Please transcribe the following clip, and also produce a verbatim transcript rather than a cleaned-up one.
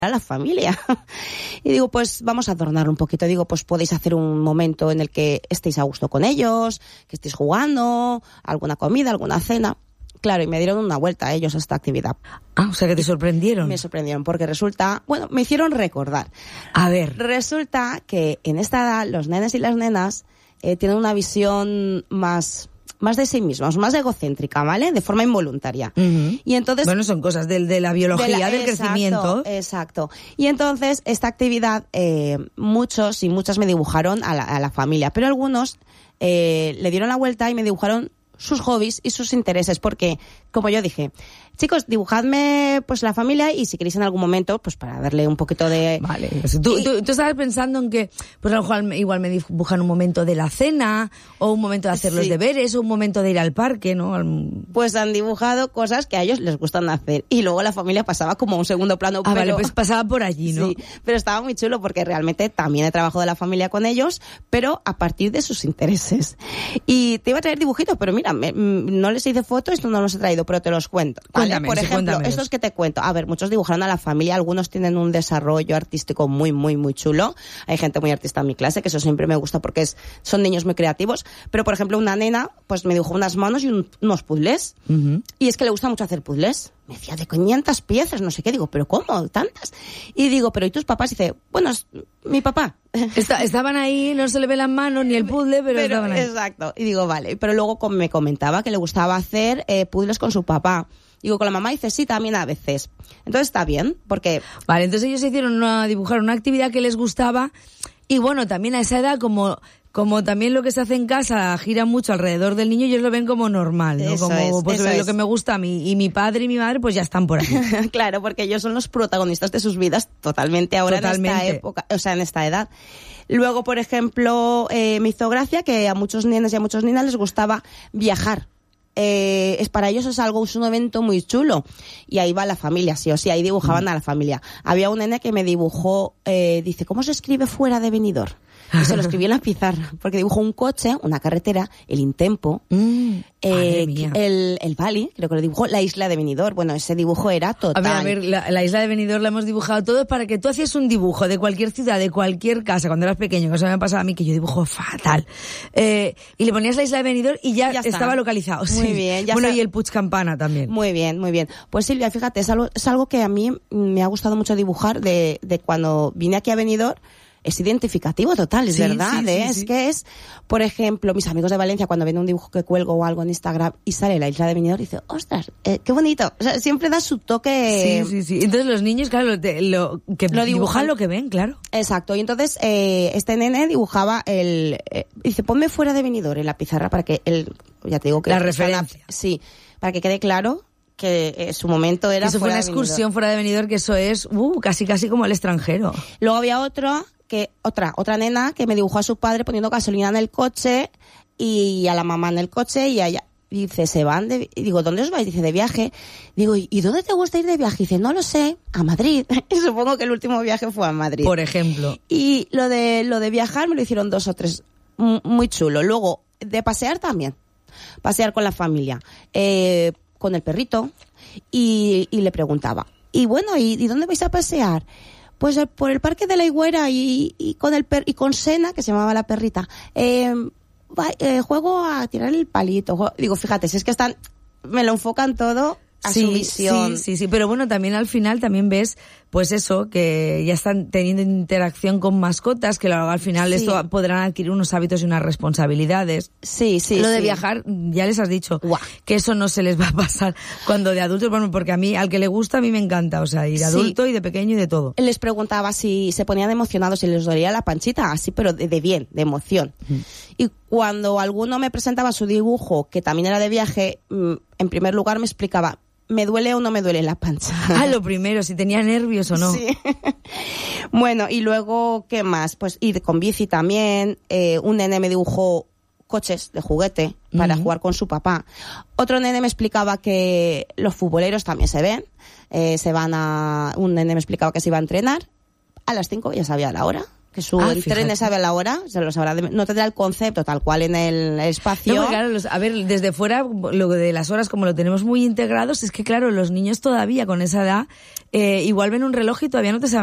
a la familia. Y digo, pues vamos a adornarlo un poquito. Digo, pues podéis hacer un momento en el que estéis a gusto con ellos, que estéis jugando, alguna comida, alguna cena. Claro, y me dieron una vuelta a ellos a esta actividad. Ah, o sea que te sorprendieron. Me sorprendieron porque resulta, bueno, me hicieron recordar. A ver. Resulta que en esta edad los nenes y las nenas eh, tienen una visión más... más de sí mismos, más egocéntrica, ¿vale? De forma involuntaria. Uh-huh. Y entonces... Bueno, son cosas de, de la biología, de la, del exacto, crecimiento. Exacto. Y entonces, esta actividad, eh, muchos y muchas me dibujaron a la, a la familia, pero algunos eh, le dieron la vuelta y me dibujaron sus hobbies y sus intereses, porque, como yo dije, chicos, dibujadme pues la familia y si queréis en algún momento, pues para darle un poquito de... Vale, pues tú, y... tú, tú estabas pensando en que, pues a lo mejor igual me dibujan un momento de la cena, o un momento de hacer sí. los deberes, o un momento de ir al parque, ¿no? Pues han dibujado cosas que a ellos les gustan hacer, y luego la familia pasaba como a un segundo plano. Ah, pero... vale, pues pasaba por allí, ¿no? Sí, pero estaba muy chulo porque realmente también he trabajado de la familia con ellos, pero a partir de sus intereses. Y te iba a traer dibujitos, pero mira, me, no les hice fotos, esto no los he traído, pero te los cuento. ¿Vale? Cuéntame, Por sí, ejemplo, cuéntamelos. estos que te cuento. A ver, muchos dibujaron a la familia, algunos tienen un desarrollo artístico muy, muy, muy chulo. Hay gente muy artista en mi clase, que eso siempre me gusta porque es, son niños muy creativos. Pero, por ejemplo, una nena, pues me dibujó unas manos y un, unos puzzles. Uh-huh. Y es que le gusta mucho hacer puzzles. Me decía, de quinientas piezas, no sé qué. Digo, ¿pero cómo? ¿Tantas? Y digo, ¿pero y tus papás? Y dice, bueno, es mi papá. Está, estaban ahí, no se le ve las manos ni el puzzle, pero, pero estaban ahí. Exacto. Y digo, vale. Pero luego me comentaba que le gustaba hacer eh, puzzles con su papá. Digo, con la mamá, dice, sí, también a veces. Entonces está bien, porque... Vale, entonces ellos hicieron una, dibujaron una actividad que les gustaba, y bueno, también a esa edad, como... Como también lo que se hace en casa gira mucho alrededor del niño, ellos lo ven como normal, ¿no? Eso como es, pues eso lo es. que me gusta a mí. Y mi padre y mi madre pues ya están por ahí. Claro, porque ellos son los protagonistas de sus vidas totalmente ahora totalmente. En esta época, o sea, en esta edad. Luego, por ejemplo, eh, me hizo gracia que a muchos nenes y a muchas niñas les gustaba viajar. Eh, es para ellos es algo, es un evento muy chulo. Y ahí va la familia, sí o sí, ahí dibujaban mm. a la familia. Había un nene que me dibujó, eh, dice, ¿cómo se escribe fuera de Benidorm? Y se lo escribí en la pizarra, porque dibujó un coche, una carretera, el Intempo, mm, eh, el, el Bali, creo que lo dibujó, la isla de Benidorm. Bueno, ese dibujo era total. A ver, a ver, la, la isla de Benidorm la hemos dibujado todos para que tú hacías un dibujo de cualquier ciudad, de cualquier casa, cuando eras pequeño, que eso me ha pasado a mí, que yo dibujo fatal. Eh, y le ponías la isla de Benidorm y ya, ya estaba localizado. Muy sí. bien. Ya bueno, está. Y el Puig Campana también. Muy bien, muy bien. Pues Silvia, fíjate, es algo, es algo que a mí me ha gustado mucho dibujar de, de cuando vine aquí a Benidorm. Es identificativo total, es sí, verdad, sí, ¿eh? Sí, es sí. que es, por ejemplo, mis amigos de Valencia, cuando ven un dibujo que cuelgo o algo en Instagram y sale la isla de Benidorm, dice, ostras, eh, qué bonito. O sea, siempre da su toque. Sí, sí, sí. Entonces los niños, claro, lo, lo que lo dibujan, dibujan lo que ven, claro. Exacto. Y entonces, eh, este nene dibujaba el, eh, dice, ponme fuera de Benidorm en la pizarra para que él, ya te digo que... La referencia. Una, sí, para que quede claro que eh, su momento era eso fuera fue una excursión fuera de Benidorm, que eso es, uh, casi casi como el extranjero. Luego había otro... que otra otra nena que me dibujó a su padre poniendo gasolina en el coche y a la mamá en el coche y allá dice, se van de, y digo, ¿dónde os vais? Dice, de viaje. Digo, ¿y dónde te gusta ir de viaje? Dice, no lo sé, a Madrid. Y supongo que el último viaje fue a Madrid. Por ejemplo. Y lo de lo de viajar me lo hicieron dos o tres, muy chulo. Luego, de pasear también. Pasear con la familia, eh, con el perrito, y, y le preguntaba, y bueno, ¿y, ¿y dónde vais a pasear? Pues por el Parque de la Higuera y, y con el per, y con Sena, que se llamaba la perrita, eh, va, eh, juego a tirar el palito. Juego, digo, fíjate, si es que están, me lo enfocan todo a sí, su visión. Sí, sí, sí, pero bueno, también al final también ves, pues eso, que ya están teniendo interacción con mascotas, que luego al final sí. esto podrán adquirir unos hábitos y unas responsabilidades. Sí, sí, Lo de sí. viajar, ya les has dicho, Guau. que eso no se les va a pasar cuando de adultos, bueno, porque a mí, al que le gusta, a mí me encanta, o sea, ir de adulto sí. y de pequeño y de todo. Les preguntaba si se ponían emocionados, si les dolía la panchita, así, pero de, de bien, de emoción. Mm. Y cuando alguno me presentaba su dibujo, que también era de viaje, en primer lugar me explicaba, ¿me duele o no me duele la pancha? Ah, lo primero, si tenía nervios o no. Sí. Bueno, y luego, ¿qué más? Pues ir con bici también. Eh, un nene me dibujó coches de juguete para uh-huh. jugar con su papá. Otro nene me explicaba que los futboleros también se ven. Eh, se van a... Un nene me explicaba que se iba a entrenar. A las cinco ya sabía la hora. que su ah, el tren le sabe a la hora, se lo sabrá de, no tendrá el concepto tal cual en el espacio. No, claro, los, a ver, desde fuera, lo de las horas, como lo tenemos muy integrados, es que claro, los niños todavía con esa edad, eh, igual ven un reloj y todavía no te saben